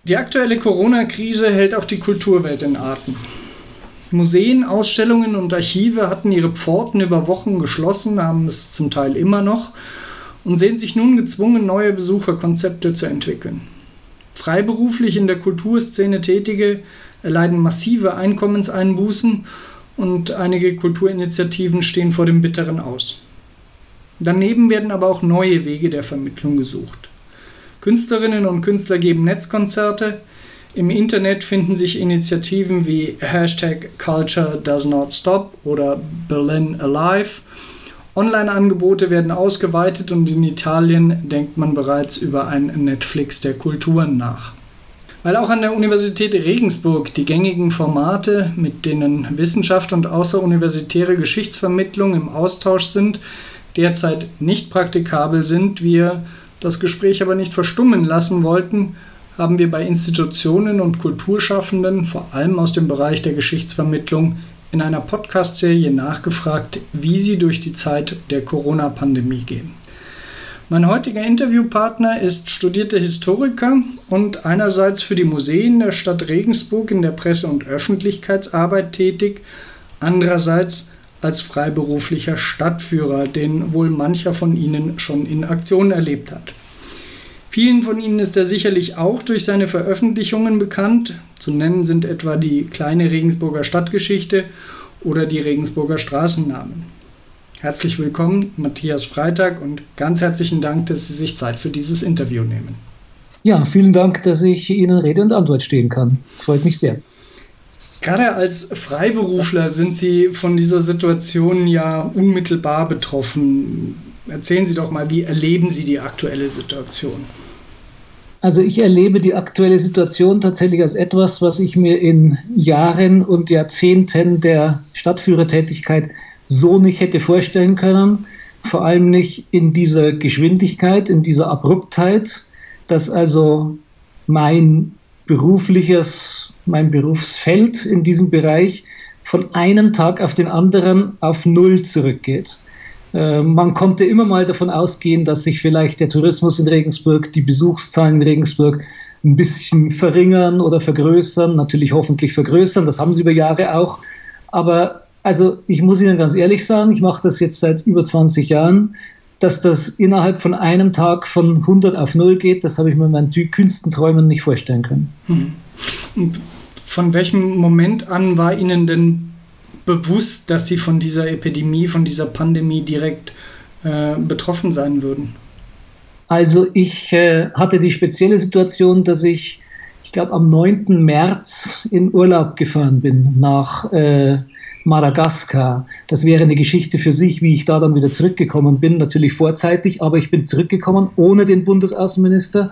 Die aktuelle Corona-Krise hält auch die Kulturwelt in Atem. Museen, Ausstellungen und Archive hatten ihre Pforten über Wochen geschlossen, haben es zum Teil immer noch und sehen sich nun gezwungen, neue Besucherkonzepte zu entwickeln. Freiberuflich in der Kulturszene Tätige erleiden massive Einkommenseinbußen und einige Kulturinitiativen stehen vor dem bitteren Aus. Daneben werden aber auch neue Wege der Vermittlung gesucht. Künstlerinnen und Künstler geben Netzkonzerte, im Internet finden sich Initiativen wie #CultureDoesNotStop oder Berlin Alive. Online-Angebote werden ausgeweitet und in Italien denkt man bereits über ein Netflix der Kulturen nach. Weil auch an der Universität Regensburg die gängigen Formate, mit denen Wissenschaft und außeruniversitäre Geschichtsvermittlung im Austausch sind, derzeit nicht praktikabel sind, wir das Gespräch aber nicht verstummen lassen wollten, haben wir bei Institutionen und Kulturschaffenden, vor allem aus dem Bereich der Geschichtsvermittlung, in einer Podcast-Serie nachgefragt, wie sie durch die Zeit der Corona-Pandemie gehen. Mein heutiger Interviewpartner ist studierter Historiker und einerseits für die Museen der Stadt Regensburg in der Presse- und Öffentlichkeitsarbeit tätig, andererseits als freiberuflicher Stadtführer, den wohl mancher von Ihnen schon in Aktion erlebt hat. Vielen von Ihnen ist er sicherlich auch durch seine Veröffentlichungen bekannt. Zu nennen sind etwa die kleine Regensburger Stadtgeschichte oder die Regensburger Straßennamen. Herzlich willkommen, Matthias Freitag, und ganz herzlichen Dank, dass Sie sich Zeit für dieses Interview nehmen. Ja, vielen Dank, dass ich Ihnen Rede und Antwort stehen kann. Freut mich sehr. Gerade als Freiberufler sind Sie von dieser Situation ja unmittelbar betroffen. Erzählen Sie doch mal, wie erleben Sie die aktuelle Situation? Also ich erlebe die aktuelle Situation tatsächlich als etwas, was ich mir in Jahren und Jahrzehnten der Stadtführertätigkeit so nicht hätte vorstellen können. Vor allem nicht in dieser Geschwindigkeit, in dieser Abruptheit, dass also mein Berufsfeld in diesem Bereich von einem Tag auf den anderen auf Null zurückgeht. Man konnte immer mal davon ausgehen, dass sich vielleicht der Tourismus in Regensburg, die Besuchszahlen in Regensburg ein bisschen verringern oder vergrößern, natürlich hoffentlich vergrößern, das haben sie über Jahre auch. Aber also ich muss Ihnen ganz ehrlich sagen, ich mache das jetzt seit über 20 Jahren, dass das innerhalb von einem Tag von 100 auf 0 geht, das habe ich mir in meinen kühnsten Träumen nicht vorstellen können. Und von welchem Moment an war Ihnen denn bewusst, dass Sie von dieser Epidemie, von dieser Pandemie direkt betroffen sein würden? Also ich hatte die spezielle Situation, dass ich glaube am 9. März in Urlaub gefahren bin nach Madagaskar. Das wäre eine Geschichte für sich, wie ich da dann wieder zurückgekommen bin, natürlich vorzeitig, aber ich bin zurückgekommen ohne den Bundesaußenminister,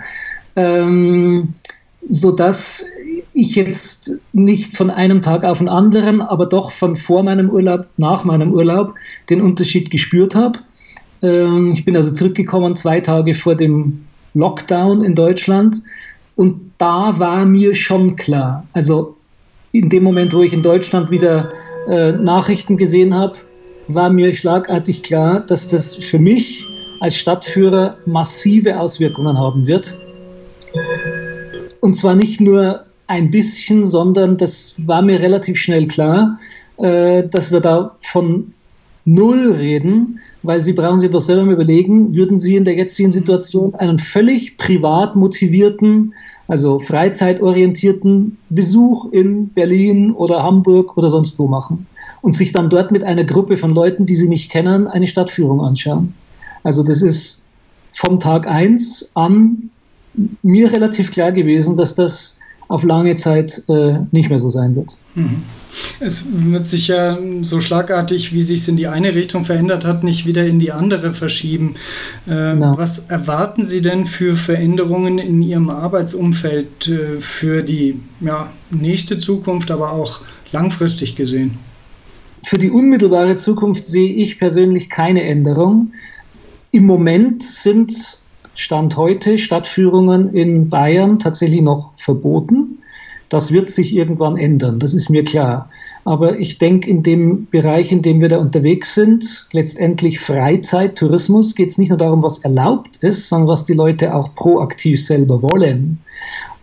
sodass ich jetzt nicht von einem Tag auf den anderen, aber doch von vor meinem Urlaub, nach meinem Urlaub den Unterschied gespürt habe. Ich bin also zurückgekommen 2 Tage vor dem Lockdown in Deutschland und da war mir schon klar, also in dem Moment, wo ich in Deutschland wieder Nachrichten gesehen habe, war mir schlagartig klar, dass das für mich als Stadtführer massive Auswirkungen haben wird. Und zwar nicht nur ein bisschen, sondern das war mir relativ schnell klar, dass wir da von Null reden, weil Sie brauchen sich doch selber mal überlegen, würden Sie in der jetzigen Situation einen völlig privat motivierten, also freizeitorientierten Besuch in Berlin oder Hamburg oder sonst wo machen und sich dann dort mit einer Gruppe von Leuten, die Sie nicht kennen, eine Stadtführung anschauen. Also das ist vom Tag 1 an mir relativ klar gewesen, dass das auf lange Zeit nicht mehr so sein wird. Es wird sich ja so schlagartig, wie sich es in die eine Richtung verändert hat, nicht wieder in die andere verschieben. Genau. Was erwarten Sie denn für Veränderungen in Ihrem Arbeitsumfeld für die nächste Zukunft, aber auch langfristig gesehen? Für die unmittelbare Zukunft sehe ich persönlich keine Änderung. Im Moment sind Stand heute Stadtführungen in Bayern tatsächlich noch verboten. Das wird sich irgendwann ändern, das ist mir klar. Aber ich denke, in dem Bereich, in dem wir da unterwegs sind, letztendlich Freizeit, Tourismus, geht es nicht nur darum, was erlaubt ist, sondern was die Leute auch proaktiv selber wollen.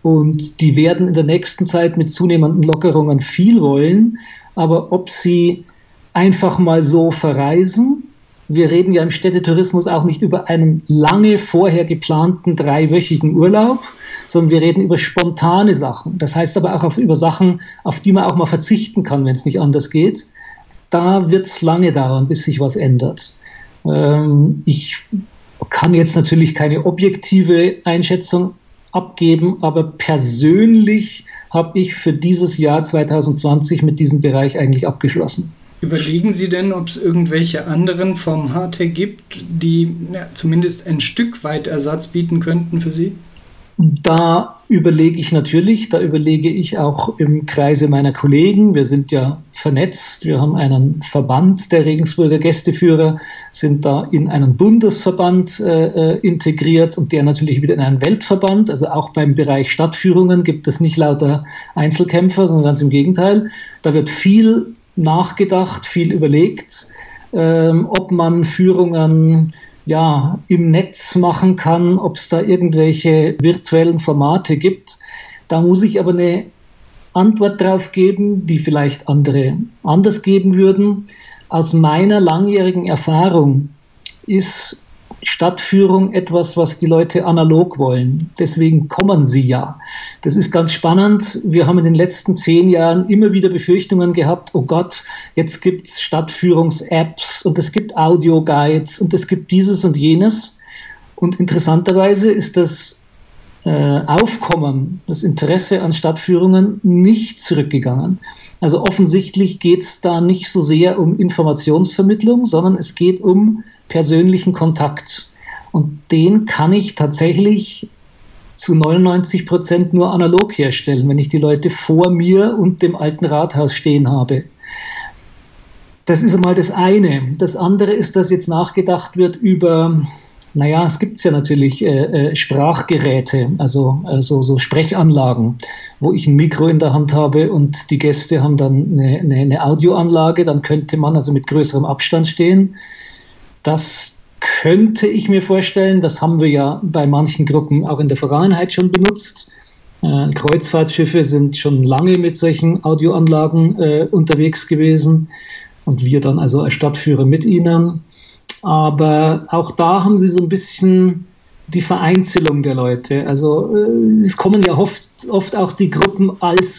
und die werden in der nächsten Zeit mit zunehmenden Lockerungen viel wollen. Aber ob sie einfach mal so verreisen, wir reden ja im Städtetourismus auch nicht über einen lange vorher geplanten 3-wöchigen Urlaub, sondern wir reden über spontane Sachen. Das heißt aber auch über Sachen, auf die man auch mal verzichten kann, wenn es nicht anders geht. Da wird es lange dauern, bis sich was ändert. Ich kann jetzt natürlich keine objektive Einschätzung abgeben, aber persönlich habe ich für dieses Jahr 2020 mit diesem Bereich eigentlich abgeschlossen. Überlegen Sie denn, ob es irgendwelche anderen Formate gibt, die zumindest ein Stück weit Ersatz bieten könnten für Sie? Da überlege ich auch im Kreise meiner Kollegen. Wir sind ja vernetzt, wir haben einen Verband der Regensburger Gästeführer, sind da in einen Bundesverband integriert und der natürlich wieder in einen Weltverband. Also auch beim Bereich Stadtführungen gibt es nicht lauter Einzelkämpfer, sondern ganz im Gegenteil. Da wird viel nachgedacht, viel überlegt, ob man Führungen im Netz machen kann, ob es da irgendwelche virtuellen Formate gibt. Da muss ich aber eine Antwort drauf geben, die vielleicht andere anders geben würden. Aus meiner langjährigen Erfahrung ist Stadtführung etwas, was die Leute analog wollen. Deswegen kommen sie ja. Das ist ganz spannend. Wir haben in den letzten 10 Jahren immer wieder Befürchtungen gehabt, oh Gott, jetzt gibt es Stadtführungs-Apps und es gibt Audio-Guides und es gibt dieses und jenes. Und interessanterweise ist das Aufkommen, das Interesse an Stadtführungen nicht zurückgegangen. Also offensichtlich geht es da nicht so sehr um Informationsvermittlung, sondern es geht um persönlichen Kontakt. Und den kann ich tatsächlich zu 99% nur analog herstellen, wenn ich die Leute vor mir und dem alten Rathaus stehen habe. Das ist einmal das eine. Das andere ist, dass jetzt nachgedacht wird über... es gibt ja natürlich Sprachgeräte, also so Sprechanlagen, wo ich ein Mikro in der Hand habe und die Gäste haben dann eine Audioanlage, dann könnte man also mit größerem Abstand stehen. Das könnte ich mir vorstellen, das haben wir ja bei manchen Gruppen auch in der Vergangenheit schon benutzt. Kreuzfahrtschiffe sind schon lange mit solchen Audioanlagen unterwegs gewesen und wir dann also als Stadtführer mit ihnen. Aber auch da haben sie so ein bisschen die Vereinzelung der Leute. Also es kommen ja oft auch die Gruppen,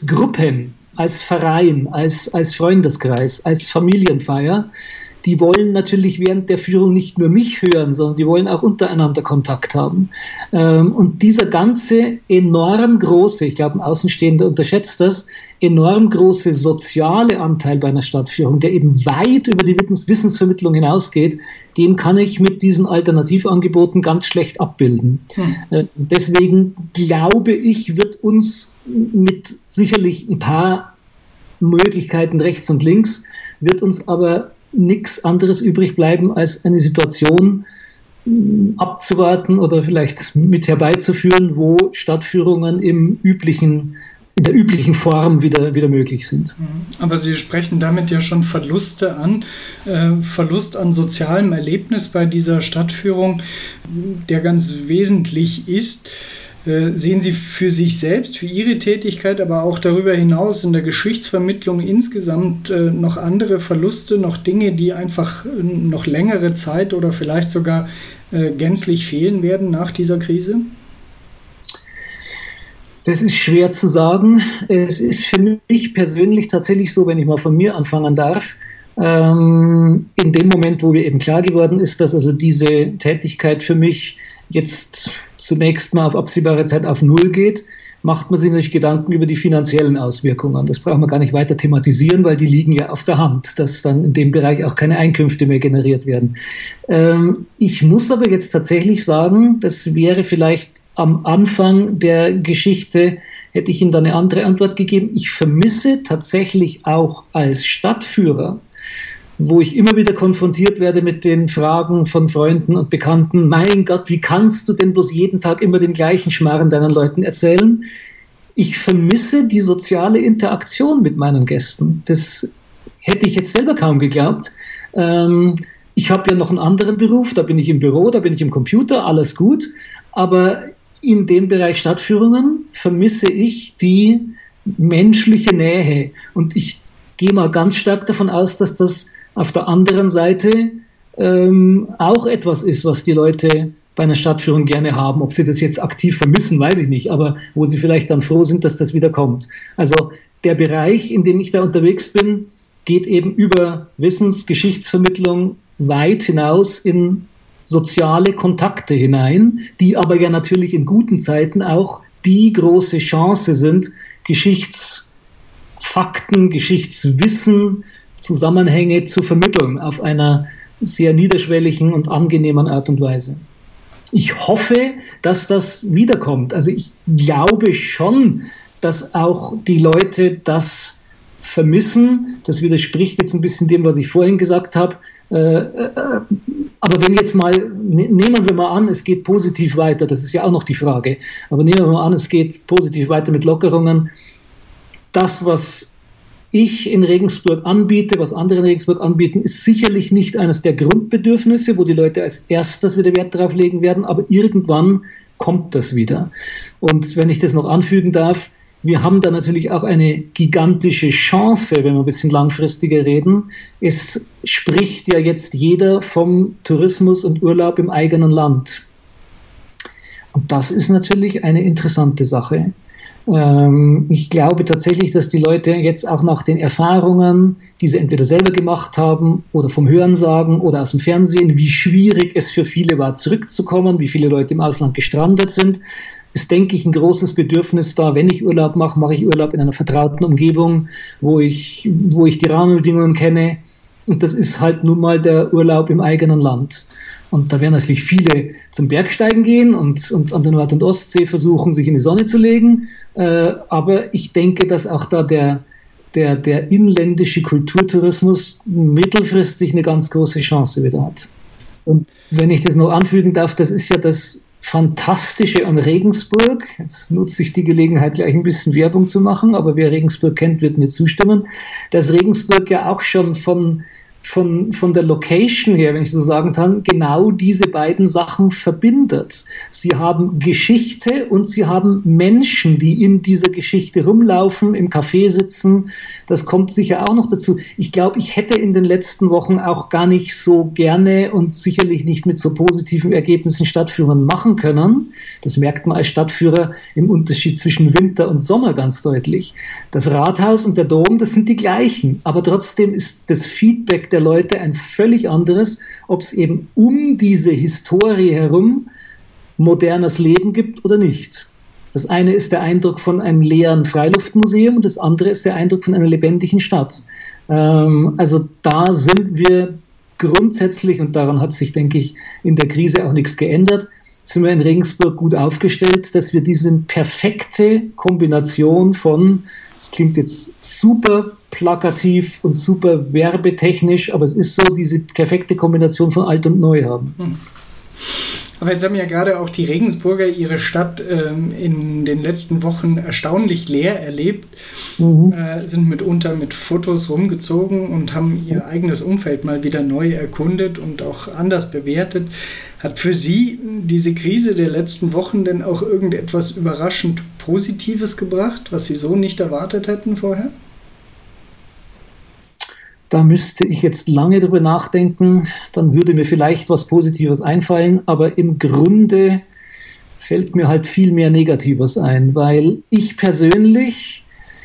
als Verein, als Freundeskreis, als Familienfeier. Die wollen natürlich während der Führung nicht nur mich hören, sondern die wollen auch untereinander Kontakt haben. Und dieser ganze enorm große, ich glaube ein Außenstehender unterschätzt das, enorm große soziale Anteil bei einer Stadtführung, der eben weit über die Wissensvermittlung hinausgeht, den kann ich mit diesen Alternativangeboten ganz schlecht abbilden. Deswegen glaube ich, wird uns mit sicherlich ein paar Möglichkeiten rechts und links, wird uns aber nichts anderes übrig bleiben, als eine Situation abzuwarten oder vielleicht mit herbeizuführen, wo Stadtführungen in der üblichen Form wieder möglich sind. Aber Sie sprechen damit ja schon Verluste an. Verlust an sozialem Erlebnis bei dieser Stadtführung, der ganz wesentlich ist. Sehen Sie für sich selbst, für Ihre Tätigkeit, aber auch darüber hinaus in der Geschichtsvermittlung insgesamt noch andere Verluste, noch Dinge, die einfach noch längere Zeit oder vielleicht sogar gänzlich fehlen werden nach dieser Krise? Das ist schwer zu sagen. Es ist für mich persönlich tatsächlich so, wenn ich mal von mir anfangen darf, in dem Moment, wo mir eben klar geworden ist, dass also diese Tätigkeit für mich jetzt zunächst mal auf absehbare Zeit auf Null geht, macht man sich natürlich Gedanken über die finanziellen Auswirkungen. Das braucht man gar nicht weiter thematisieren, weil die liegen ja auf der Hand, dass dann in dem Bereich auch keine Einkünfte mehr generiert werden. Ich muss aber jetzt tatsächlich sagen, das wäre vielleicht am Anfang der Geschichte, hätte ich Ihnen da eine andere Antwort gegeben. Ich vermisse tatsächlich auch als Stadtführer, wo ich immer wieder konfrontiert werde mit den Fragen von Freunden und Bekannten, mein Gott, wie kannst du denn bloß jeden Tag immer den gleichen Schmarren deinen Leuten erzählen? Ich vermisse die soziale Interaktion mit meinen Gästen. Das hätte ich jetzt selber kaum geglaubt. Ich habe ja noch einen anderen Beruf, da bin ich im Büro, da bin ich im Computer, alles gut, aber in dem Bereich Stadtführungen vermisse ich die menschliche Nähe. Und ich gehe mal ganz stark davon aus, dass das auf der anderen Seite auch etwas ist, was die Leute bei einer Stadtführung gerne haben. Ob sie das jetzt aktiv vermissen, weiß ich nicht, aber wo sie vielleicht dann froh sind, dass das wieder kommt. Also der Bereich, in dem ich da unterwegs bin, geht eben über Geschichtsvermittlung weit hinaus in soziale Kontakte hinein, die aber ja natürlich in guten Zeiten auch die große Chance sind, Geschichtsfakten, Geschichtswissen, Zusammenhänge zu vermitteln auf einer sehr niederschwelligen und angenehmen Art und Weise. Ich hoffe, dass das wiederkommt. Also ich glaube schon, dass auch die Leute das vermissen. Das widerspricht jetzt ein bisschen dem, was ich vorhin gesagt habe. Aber wenn jetzt mal, nehmen wir mal an, es geht positiv weiter, das ist ja auch noch die Frage, aber nehmen wir mal an, es geht positiv weiter mit Lockerungen. Das, was ich in Regensburg anbiete, was andere in Regensburg anbieten, ist sicherlich nicht eines der Grundbedürfnisse, wo die Leute als erstes wieder Wert drauf legen werden, aber irgendwann kommt das wieder. Und wenn ich das noch anfügen darf, wir haben da natürlich auch eine gigantische Chance, wenn wir ein bisschen langfristiger reden. Es spricht ja jetzt jeder vom Tourismus und Urlaub im eigenen Land. Und das ist natürlich eine interessante Sache. Ich glaube tatsächlich, dass die Leute jetzt auch nach den Erfahrungen, die sie entweder selber gemacht haben oder vom Hörensagen oder aus dem Fernsehen, wie schwierig es für viele war, zurückzukommen, wie viele Leute im Ausland gestrandet sind, ist, denke ich, ein großes Bedürfnis da. Wenn ich Urlaub mache, mache ich Urlaub in einer vertrauten Umgebung, wo ich die Rahmenbedingungen kenne. Und das ist halt nun mal der Urlaub im eigenen Land. Und da werden natürlich viele zum Bergsteigen gehen und an der Nord- und Ostsee versuchen, sich in die Sonne zu legen. Aber ich denke, dass auch da der inländische Kulturtourismus mittelfristig eine ganz große Chance wieder hat. Und wenn ich das noch anfügen darf, das ist ja das Fantastische an Regensburg. Jetzt nutze ich die Gelegenheit, gleich ein bisschen Werbung zu machen, aber wer Regensburg kennt, wird mir zustimmen, dass Regensburg ja auch schon von der Location her, wenn ich so sagen kann, genau diese beiden Sachen verbindet. Sie haben Geschichte und sie haben Menschen, die in dieser Geschichte rumlaufen, im Café sitzen. Das kommt sicher auch noch dazu. Ich glaube, ich hätte in den letzten Wochen auch gar nicht so gerne und sicherlich nicht mit so positiven Ergebnissen Stadtführungen machen können. Das merkt man als Stadtführer im Unterschied zwischen Winter und Sommer ganz deutlich. Das Rathaus und der Dom, das sind die gleichen, aber trotzdem ist das Feedback der Leute ein völlig anderes, ob es eben um diese Historie herum modernes Leben gibt oder nicht. Das eine ist der Eindruck von einem leeren Freiluftmuseum und das andere ist der Eindruck von einer lebendigen Stadt. Also da sind wir grundsätzlich, und daran hat sich, denke ich, in der Krise auch nichts geändert, sind wir in Regensburg gut aufgestellt, dass wir diese perfekte Kombination von, das klingt jetzt super plakativ und super werbetechnisch, aber es ist so, diese perfekte Kombination von Alt und Neu haben. Aber jetzt haben ja gerade auch die Regensburger ihre Stadt in den letzten Wochen erstaunlich leer erlebt, sind mitunter mit Fotos rumgezogen und haben ihr eigenes Umfeld mal wieder neu erkundet und auch anders bewertet. Hat für Sie diese Krise der letzten Wochen denn auch irgendetwas überraschend Positives gebracht, was Sie so nicht erwartet hätten vorher? Da müsste ich jetzt lange drüber nachdenken, dann würde mir vielleicht was Positives einfallen, aber im Grunde fällt mir halt viel mehr Negatives ein, weil ich persönlich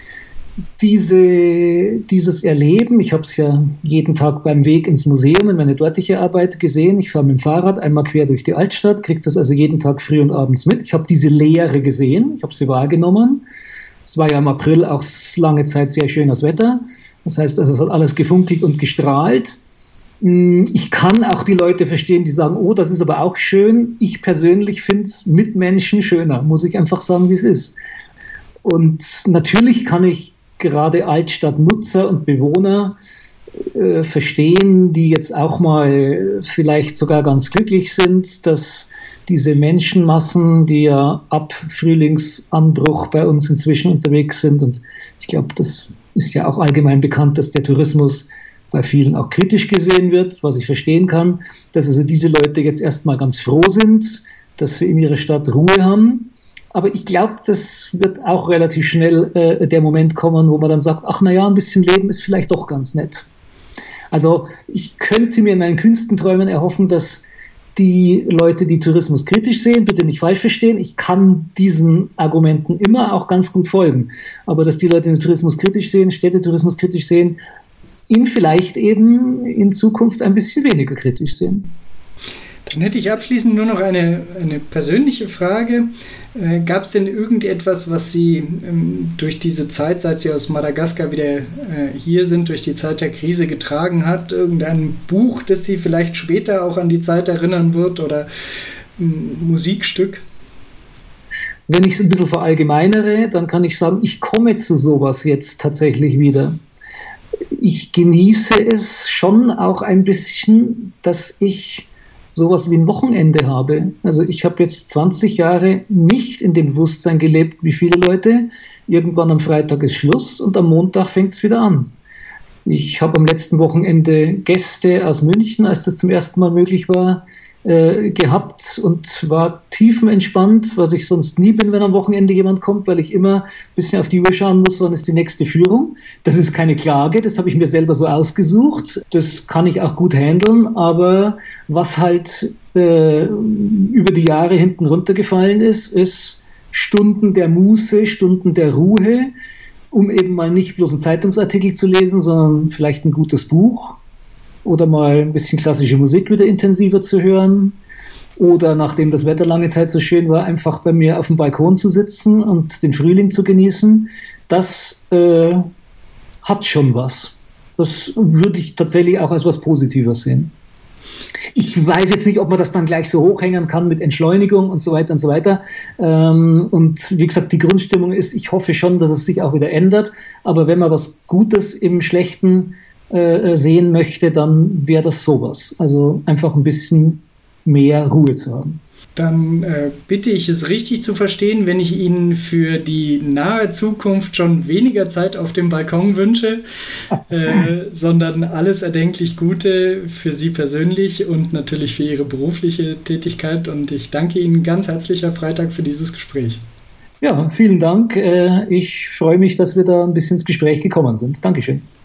dieses Erleben, ich habe es ja jeden Tag beim Weg ins Museum in meine dortige Arbeit gesehen, ich fahre mit dem Fahrrad einmal quer durch die Altstadt, kriege das also jeden Tag früh und abends mit, ich habe diese Leere gesehen, ich habe sie wahrgenommen, es war ja im April auch lange Zeit sehr schönes Wetter. Das heißt, also es hat alles gefunkelt und gestrahlt. Ich kann auch die Leute verstehen, die sagen, oh, das ist aber auch schön. Ich persönlich finde es mit Menschen schöner, muss ich einfach sagen, wie es ist. Und natürlich kann ich gerade Altstadtnutzer und Bewohner verstehen, die jetzt auch mal vielleicht sogar ganz glücklich sind, dass diese Menschenmassen, die ja ab Frühlingsanbruch bei uns inzwischen unterwegs sind, und ich glaube, das ist ja auch allgemein bekannt, dass der Tourismus bei vielen auch kritisch gesehen wird, was ich verstehen kann, dass also diese Leute jetzt erstmal ganz froh sind, dass sie in ihrer Stadt Ruhe haben. Aber ich glaube, das wird auch relativ schnell der Moment kommen, wo man dann sagt, ach naja, ein bisschen Leben ist vielleicht doch ganz nett. Also ich könnte mir in meinen kühnsten Träumen erhoffen, dass die Leute, die Tourismus kritisch sehen, bitte nicht falsch verstehen, ich kann diesen Argumenten immer auch ganz gut folgen. Aber dass die Leute, die Tourismus kritisch sehen, Städtetourismus kritisch sehen, ihn vielleicht eben in Zukunft ein bisschen weniger kritisch sehen. Dann hätte ich abschließend nur noch eine persönliche Frage. Gab es denn irgendetwas, was Sie durch diese Zeit, seit Sie aus Madagaskar wieder hier sind, durch die Zeit der Krise getragen hat? Irgendein Buch, das Sie vielleicht später auch an die Zeit erinnern wird, oder ein Musikstück? Wenn ich es ein bisschen verallgemeinere, dann kann ich sagen, ich komme zu sowas jetzt tatsächlich wieder. Ich genieße es schon auch ein bisschen, dass ich sowas wie ein Wochenende habe. Also ich habe jetzt 20 Jahre nicht in dem Bewusstsein gelebt, wie viele Leute. Irgendwann am Freitag ist Schluss und am Montag fängt es wieder an. Ich habe am letzten Wochenende Gäste aus München, als das zum ersten Mal möglich war, gehabt und war tiefenentspannt, was ich sonst nie bin, wenn am Wochenende jemand kommt, weil ich immer ein bisschen auf die Uhr schauen muss, wann ist die nächste Führung. Das ist keine Klage, das habe ich mir selber so ausgesucht. Das kann ich auch gut handeln, aber was halt über die Jahre hinten runtergefallen ist Stunden der Muße, Stunden der Ruhe, um eben mal nicht bloß einen Zeitungsartikel zu lesen, sondern vielleicht ein gutes Buch. Oder mal ein bisschen klassische Musik wieder intensiver zu hören. Oder nachdem das Wetter lange Zeit so schön war, einfach bei mir auf dem Balkon zu sitzen und den Frühling zu genießen. Das hat schon was. Das würde ich tatsächlich auch als was Positives sehen. Ich weiß jetzt nicht, ob man das dann gleich so hochhängen kann mit Entschleunigung und so weiter und so weiter. Und wie gesagt, die Grundstimmung ist, ich hoffe schon, dass es sich auch wieder ändert. Aber wenn man was Gutes im Schlechten sehen möchte, dann wäre das sowas. Also einfach ein bisschen mehr Ruhe zu haben. Dann bitte ich es richtig zu verstehen, wenn ich Ihnen für die nahe Zukunft schon weniger Zeit auf dem Balkon wünsche, sondern alles erdenklich Gute für Sie persönlich und natürlich für Ihre berufliche Tätigkeit. Und ich danke Ihnen ganz herzlich, Herr Freitag, für dieses Gespräch. Ja, vielen Dank. Ich freue mich, dass wir da ein bisschen ins Gespräch gekommen sind. Dankeschön.